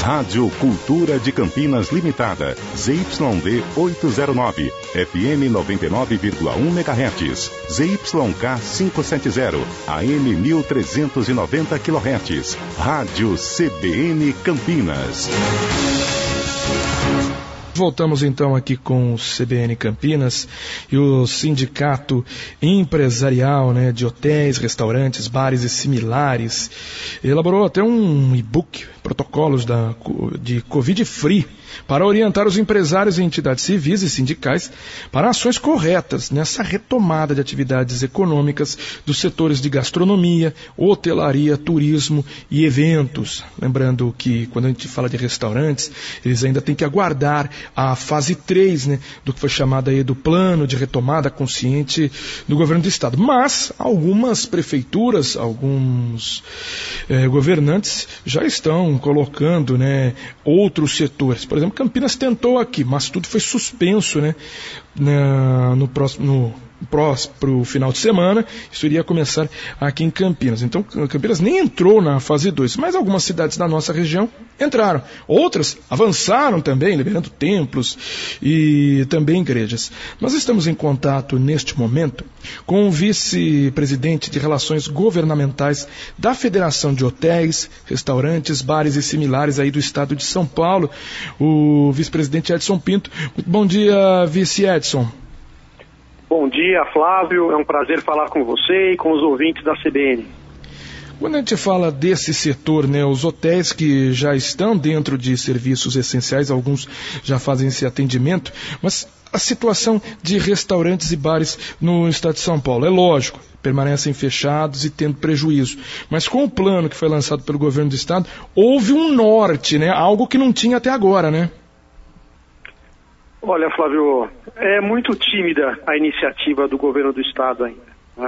Rádio Cultura de Campinas Limitada, ZYD 809, FM 99,1 MHz, ZYK 570, AM 1390 kHz, Rádio CBN Campinas. Voltamos então aqui com o CBN Campinas e o Sindicato Empresarial, de hotéis, restaurantes, bares e similares elaborou até um e-book, protocolos de Covid-Free, para orientar os empresários e entidades civis e sindicais para ações corretas nessa retomada de atividades econômicas dos setores de gastronomia, hotelaria, turismo e eventos. Lembrando que quando a gente fala de restaurantes, eles ainda têm que aguardar a fase 3, do que foi chamado aí do plano de retomada consciente do governo do estado. Mas algumas prefeituras, alguns governantes já estão colocando outros setores. Por exemplo, Campinas tentou aqui, mas tudo foi suspenso no próximo final de semana. Isso iria começar aqui em Campinas. Então, Campinas nem entrou na fase 2, mas algumas cidades da nossa região entraram. Outras avançaram também, liberando templos e também igrejas. Nós estamos em contato, neste momento, com o vice-presidente de Relações Governamentais da Federação de Hotéis, Restaurantes, Bares e Similares aí do estado de São Paulo, o vice-presidente Edson Pinto. Muito bom dia, vice Edson. Bom dia, Flávio. É um prazer falar com você e com os ouvintes da CBN. Quando a gente fala desse setor, os hotéis que já estão dentro de serviços essenciais, alguns já fazem esse atendimento, mas a situação de restaurantes e bares no estado de São Paulo, é lógico, permanecem fechados e tendo prejuízo. Mas com o plano que foi lançado pelo governo do estado, houve um norte, algo que não tinha até agora, Olha, Flávio, é muito tímida a iniciativa do governo do estado ainda.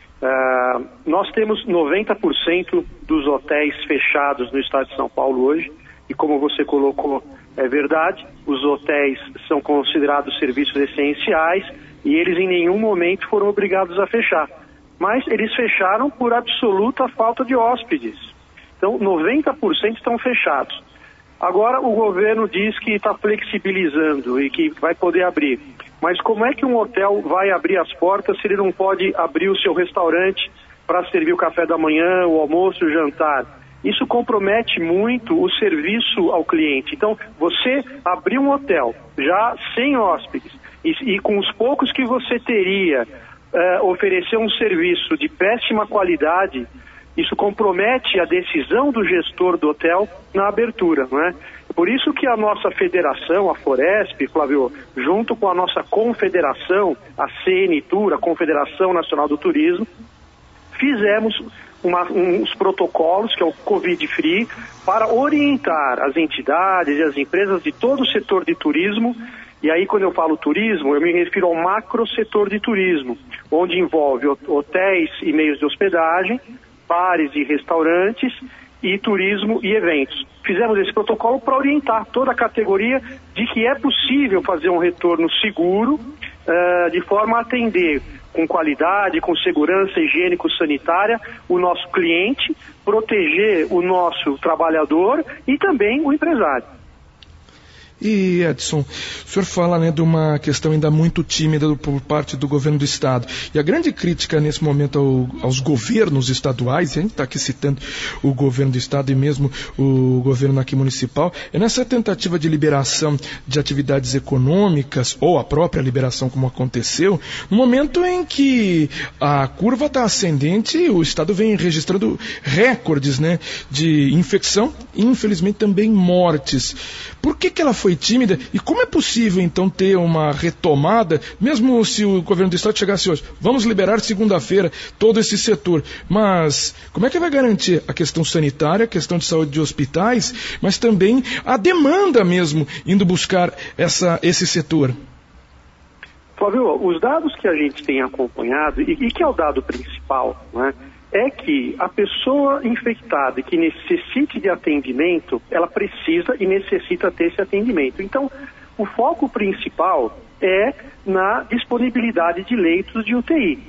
Nós temos 90% dos hotéis fechados no estado de São Paulo hoje, e como você colocou, é verdade, os hotéis são considerados serviços essenciais e eles em nenhum momento foram obrigados a fechar. Mas eles fecharam por absoluta falta de hóspedes. Então, 90% estão fechados. Agora o governo diz que está flexibilizando e que vai poder abrir. Mas como é que um hotel vai abrir as portas se ele não pode abrir o seu restaurante para servir o café da manhã, o almoço, o jantar? Isso compromete muito o serviço ao cliente. Então, você abrir um hotel já sem hóspedes e com os poucos que você teria, oferecer um serviço de péssima qualidade, isso compromete a decisão do gestor do hotel na abertura, Por isso que a nossa federação, a Foresp, Flávio, junto com a nossa confederação, a CNTUR, a Confederação Nacional do Turismo, fizemos uns protocolos, que é o Covid-Free, para orientar as entidades e as empresas de todo o setor de turismo. E aí, quando eu falo turismo, eu me refiro ao macro setor de turismo, onde envolve hotéis e meios de hospedagem, bares e restaurantes e turismo e eventos. Fizemos esse protocolo para orientar toda a categoria de que é possível fazer um retorno seguro, de forma a atender com qualidade, com segurança higiênico-sanitária o nosso cliente, proteger o nosso trabalhador e também o empresário. E Edson, o senhor fala de uma questão ainda muito tímida por parte do governo do estado. E a grande crítica nesse momento aos governos estaduais, a gente está aqui citando o governo do estado e mesmo o governo aqui municipal, é nessa tentativa de liberação de atividades econômicas, ou a própria liberação como aconteceu, no momento em que a curva está ascendente e o estado vem registrando recordes de infecção e infelizmente também mortes. Por que ela foi tímida e como é possível então ter uma retomada, mesmo se o governo do estado chegasse hoje, vamos liberar segunda-feira todo esse setor, mas como é que vai garantir a questão sanitária, a questão de saúde de hospitais, mas também a demanda mesmo, indo buscar esse setor? Flávio, os dados que a gente tem acompanhado, e que é o dado principal, é que a pessoa infectada que necessite de atendimento, ela precisa e necessita ter esse atendimento. Então, o foco principal é na disponibilidade de leitos de UTI.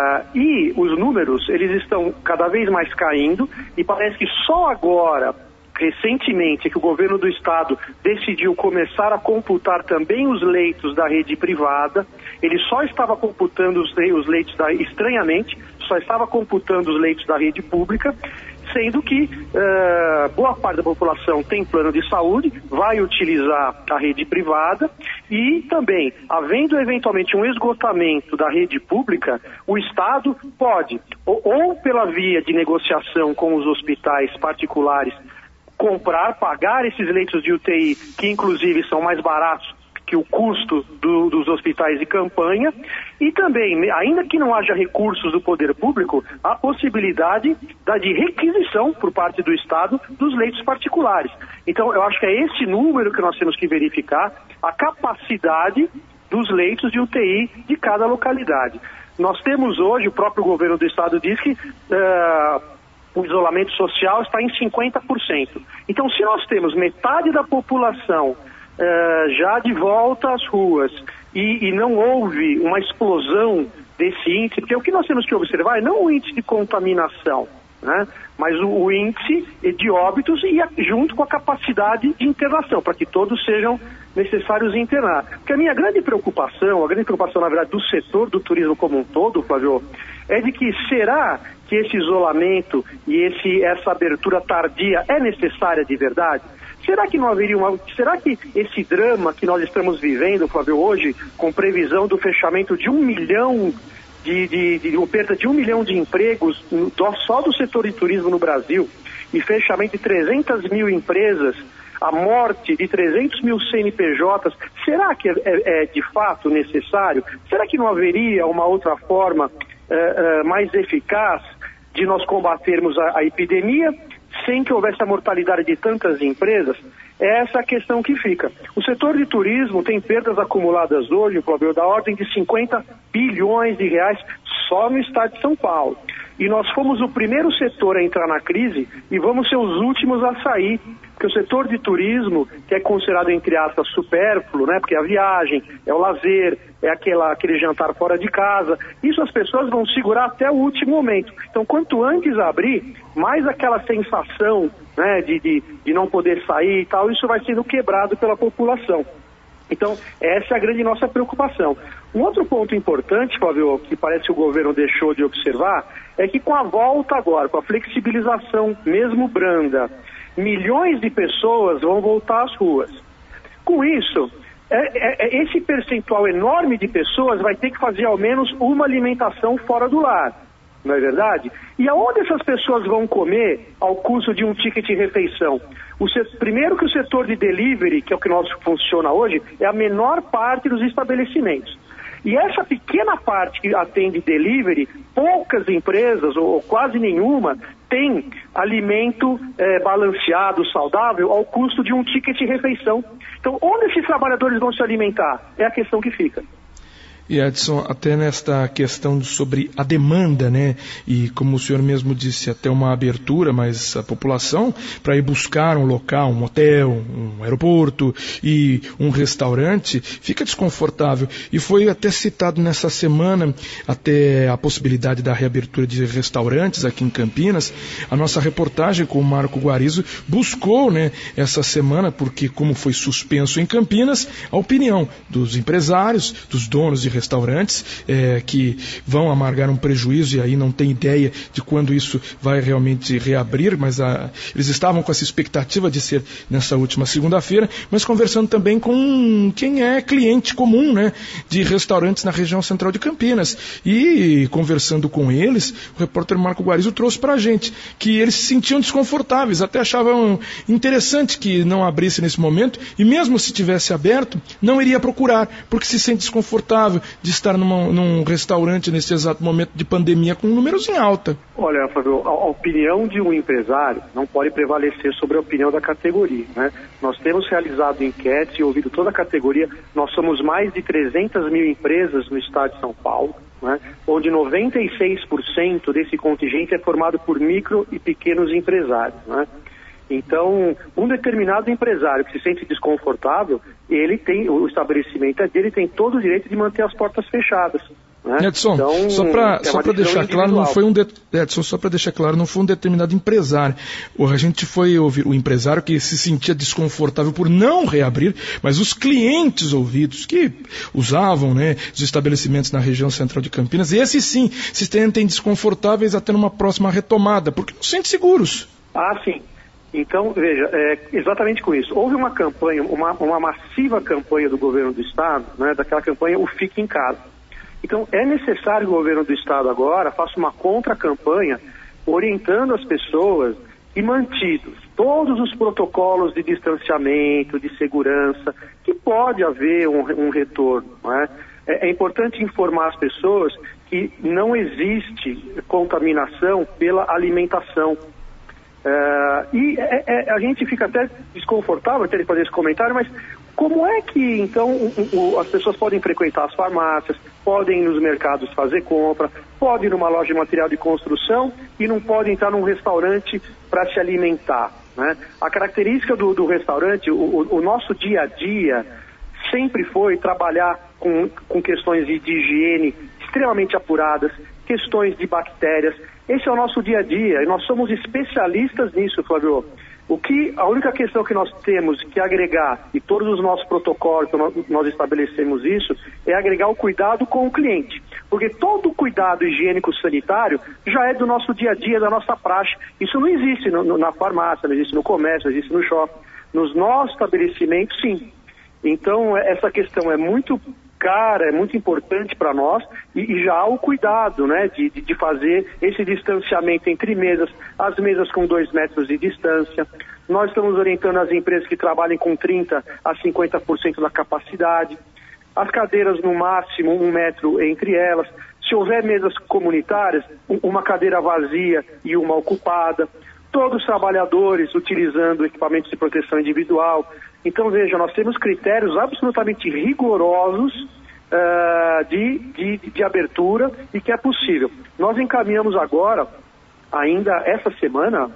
E os números, eles estão cada vez mais caindo e parece que só agora, recentemente que o governo do estado decidiu começar a computar também os leitos da rede privada. Ele só estava computando os leitos estranhamente, só estava computando os leitos da rede pública, sendo que boa parte da população tem plano de saúde, vai utilizar a rede privada e também, havendo eventualmente um esgotamento da rede pública, o Estado pode, ou pela via de negociação com os hospitais particulares, pagar esses leitos de UTI, que inclusive são mais baratos que o custo dos hospitais de campanha, e também, ainda que não haja recursos do poder público, a possibilidade de requisição por parte do Estado dos leitos particulares. Então, eu acho que é esse número que nós temos que verificar, a capacidade dos leitos de UTI de cada localidade. Nós temos hoje, o próprio governo do Estado diz que o isolamento social está em 50%. Então, se nós temos metade da população já de volta às ruas e não houve uma explosão desse índice, porque o que nós temos que observar é não o índice de contaminação, né, mas o índice de óbitos e junto com a capacidade de internação, para que todos sejam necessários internar. Porque a grande preocupação na verdade do setor do turismo como um todo, Flávio, é de que será que esse isolamento e essa abertura tardia é necessária de verdade? Será que não haveria será que esse drama que nós estamos vivendo, Flávio, hoje, com previsão do fechamento de 1 milhão de perda de 1 milhão de empregos só do setor de turismo no Brasil e fechamento de 300 mil empresas, a morte de 300 mil CNPJs, será que é de fato necessário? Será que não haveria uma outra forma mais eficaz de nós combatermos a epidemia sem que houvesse a mortalidade de tantas empresas? É essa a questão que fica. O setor de turismo tem perdas acumuladas hoje, Flávio, da ordem de 50 bilhões de reais só no estado de São Paulo. E nós fomos o primeiro setor a entrar na crise e vamos ser os últimos a sair. Porque o setor de turismo, que é considerado, entre aspas, supérfluo, né? Porque é a viagem, é o lazer, é aquele jantar fora de casa, isso as pessoas vão segurar até o último momento. Então, quanto antes abrir, mais aquela sensação, né, de não poder sair e tal, isso vai sendo quebrado pela população. Então, essa é a grande nossa preocupação. Um outro ponto importante, Flávio, que parece que o governo deixou de observar, é que com a volta agora, com a flexibilização mesmo branda, milhões de pessoas vão voltar às ruas. Com isso, esse percentual enorme de pessoas vai ter que fazer ao menos uma alimentação fora do lar, não é verdade? E aonde essas pessoas vão comer ao custo de um ticket de refeição? Primeiro que o setor de delivery, que é o que nós funciona hoje, é a menor parte dos estabelecimentos. E essa pequena parte que atende delivery, poucas empresas, ou quase nenhuma, tem alimento balanceado, saudável, ao custo de um ticket de refeição. Então, onde esses trabalhadores vão se alimentar? É a questão que fica. E Edson, até nesta questão sobre a demanda, né? E como o senhor mesmo disse, até uma abertura, mas a população, para ir buscar um local, um hotel, um aeroporto e um restaurante, fica desconfortável. E foi até citado nessa semana, até a possibilidade da reabertura de restaurantes aqui em Campinas. A nossa reportagem com o Marco Guarizo buscou, né, essa semana, porque como foi suspenso em Campinas, a opinião dos empresários, dos donos de restaurantes que vão amargar um prejuízo e aí não tem ideia de quando isso vai realmente reabrir, mas eles estavam com essa expectativa de ser nessa última segunda-feira, mas conversando também com quem é cliente comum, né, de restaurantes na região central de Campinas, e conversando com eles, o repórter Marco Guarizo trouxe para a gente que eles se sentiam desconfortáveis, até achavam interessante que não abrisse nesse momento, e mesmo se tivesse aberto, não iria procurar, porque se sente desconfortável de estar num restaurante nesse exato momento de pandemia com números em alta. Olha, Fábio, a opinião de um empresário não pode prevalecer sobre a opinião da categoria, né? Nós temos realizado enquetes e ouvido toda a categoria. Nós somos mais de 300 mil empresas no estado de São Paulo, né? Onde 96% desse contingente é formado por micro e pequenos empresários, né? Então, um determinado empresário que se sente desconfortável, o estabelecimento dele tem todo o direito de manter as portas fechadas, Né? Edson, então, só para deixar claro, não foi Edson, só para deixar claro, não foi um determinado empresário. A gente foi ouvir o empresário que se sentia desconfortável por não reabrir, mas os clientes ouvidos que usavam, né, os estabelecimentos na região central de Campinas, esses sim se sentem desconfortáveis até numa próxima retomada, porque não se sentem seguros. Ah, sim. Então, veja, exatamente com isso. Houve uma campanha, uma massiva campanha do governo do Estado, né, daquela campanha O Fique em Casa. Então, é necessário que o governo do Estado agora faça uma contra-campanha orientando as pessoas e mantidos todos os protocolos de distanciamento, de segurança, que pode haver um retorno. Não é? É importante informar as pessoas que não existe contaminação pela alimentação. A gente fica até desconfortável ter que fazer esse comentário, mas como é que, então, as pessoas podem frequentar as farmácias, podem ir nos mercados fazer compra, podem ir numa loja de material de construção e não podem estar num restaurante para se alimentar, né? A característica do restaurante, o nosso dia a dia, sempre foi trabalhar com questões de higiene extremamente apuradas, questões de bactérias. Esse é o nosso dia a dia e nós somos especialistas nisso, Flávio. A única questão que nós temos que agregar, e todos os nossos protocolos, nós estabelecemos isso, é agregar o cuidado com o cliente. Porque todo o cuidado higiênico-sanitário já é do nosso dia a dia, da nossa praxe. Isso não existe na farmácia, não existe no comércio, não existe no shopping. Nos nossos estabelecimentos, sim. Então, essa questão é muito cara, é muito importante para nós e já há o cuidado, né, de fazer esse distanciamento entre mesas, as mesas com 2 metros de distância. Nós estamos orientando as empresas que trabalhem com 30% a 50% da capacidade, as cadeiras no máximo 1 metro entre elas. Se houver mesas comunitárias, uma cadeira vazia e uma ocupada. Todos os trabalhadores utilizando equipamentos de proteção individual. Então, veja, nós temos critérios absolutamente rigorosos de abertura e que é possível. Nós encaminhamos agora, ainda essa semana,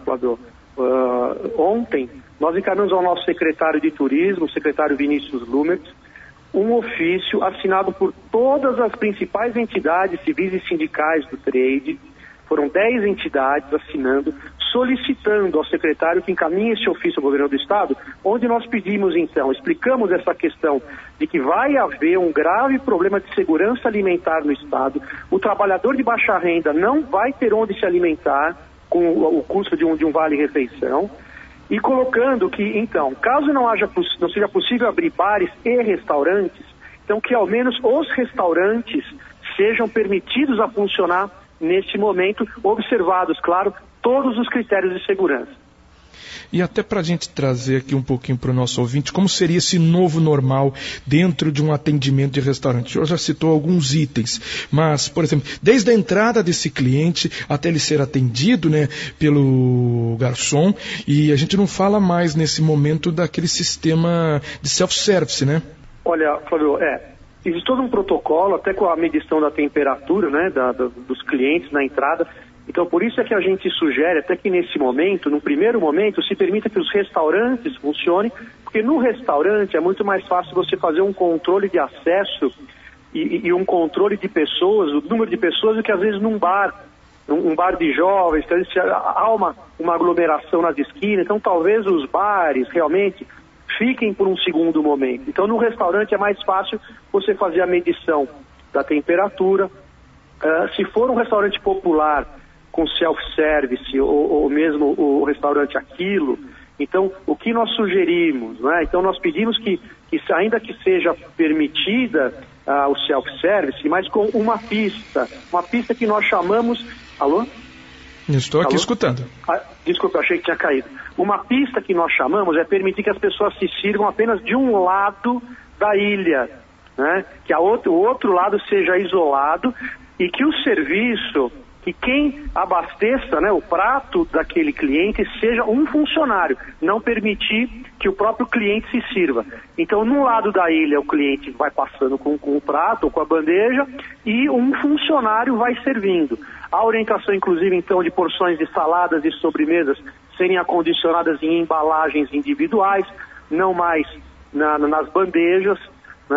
ontem, nós encaminhamos ao nosso secretário de Turismo, o secretário Vinícius Lumert, um ofício assinado por todas as principais entidades civis e sindicais do trade. Foram 10 entidades assinando, solicitando ao secretário que encaminhe esse ofício ao governo do Estado, onde nós pedimos, então, explicamos essa questão de que vai haver um grave problema de segurança alimentar no Estado, o trabalhador de baixa renda não vai ter onde se alimentar com o custo de um vale-refeição, e colocando que, então, caso não seja possível abrir bares e restaurantes, então que ao menos os restaurantes sejam permitidos a funcionar neste momento, observados, claro, todos os critérios de segurança. E até para a gente trazer aqui um pouquinho para o nosso ouvinte, como seria esse novo normal dentro de um atendimento de restaurante? O senhor já citou alguns itens, mas, por exemplo, desde a entrada desse cliente até ele ser atendido, né, pelo garçom, e a gente não fala mais nesse momento daquele sistema de self-service, né? Olha, Flávio, existe todo um protocolo, até com a medição da temperatura, né, dos clientes na entrada. Então, por isso é que a gente sugere, até que nesse momento, no primeiro momento, se permita que os restaurantes funcionem, porque no restaurante é muito mais fácil você fazer um controle de acesso e um controle de pessoas, o número de pessoas, do que às vezes num bar de jovens, que há uma aglomeração nas esquinas. Então, talvez os bares realmente fiquem por um segundo momento. Então, no restaurante é mais fácil você fazer a medição da temperatura. Se for um restaurante popular com self-service ou mesmo o restaurante Aquilo, então, o que nós sugerimos, né? Então, nós pedimos que ainda que seja permitida o self-service, mas com uma pista que nós chamamos... Alô? Estou aqui escutando. Desculpa, achei que tinha caído. Uma pista que nós chamamos é permitir que as pessoas se sirvam apenas de um lado da ilha, né? Que o outro lado seja isolado e que o serviço, que quem abasteça, né, o prato daquele cliente seja um funcionário, não permitir que o próprio cliente se sirva. Então, num lado da ilha, o cliente vai passando com o prato ou com a bandeja e um funcionário vai servindo. A orientação, inclusive, então, de porções de saladas e sobremesas serem acondicionadas em embalagens individuais, não mais nas bandejas, né?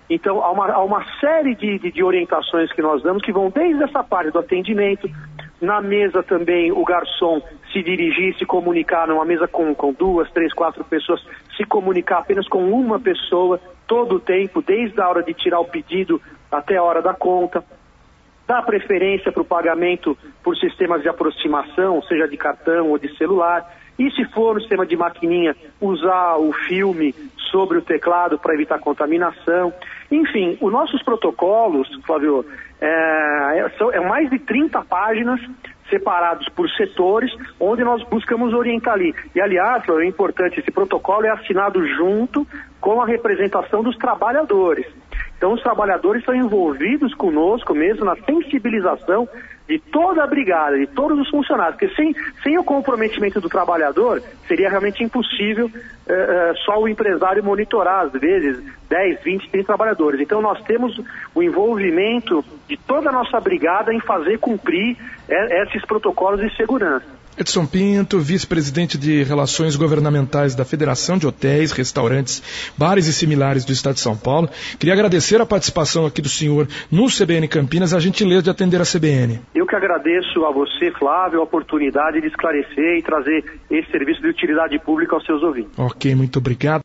Então, há uma série de orientações que nós damos que vão desde essa parte do atendimento. Na mesa também o garçom se dirigir, se comunicar numa mesa com 2, 3, 4 pessoas, se comunicar apenas com uma pessoa todo o tempo, desde a hora de tirar o pedido até a hora da conta. Dar preferência para o pagamento por sistemas de aproximação, seja de cartão ou de celular. E se for no sistema de maquininha, usar o filme sobre o teclado para evitar contaminação. Enfim, os nossos protocolos, Flávio, é mais de 30 páginas separados por setores, onde nós buscamos orientar ali. E, aliás, é importante, esse protocolo é assinado junto com a representação dos trabalhadores. Então, os trabalhadores estão envolvidos conosco mesmo na sensibilização de toda a brigada, de todos os funcionários, porque sem o comprometimento do trabalhador, seria realmente impossível só o empresário monitorar, às vezes, 10, 20, 30 trabalhadores. Então, nós temos o envolvimento de toda a nossa brigada em fazer cumprir esses protocolos de segurança. Edson Pinto, vice-presidente de Relações Governamentais da Federação de Hotéis, Restaurantes, Bares e Similares do Estado de São Paulo. Queria agradecer a participação aqui do senhor no CBN Campinas, a gentileza de atender a CBN. Eu que agradeço a você, Flávio, a oportunidade de esclarecer e trazer esse serviço de utilidade pública aos seus ouvintes. Ok, muito obrigado.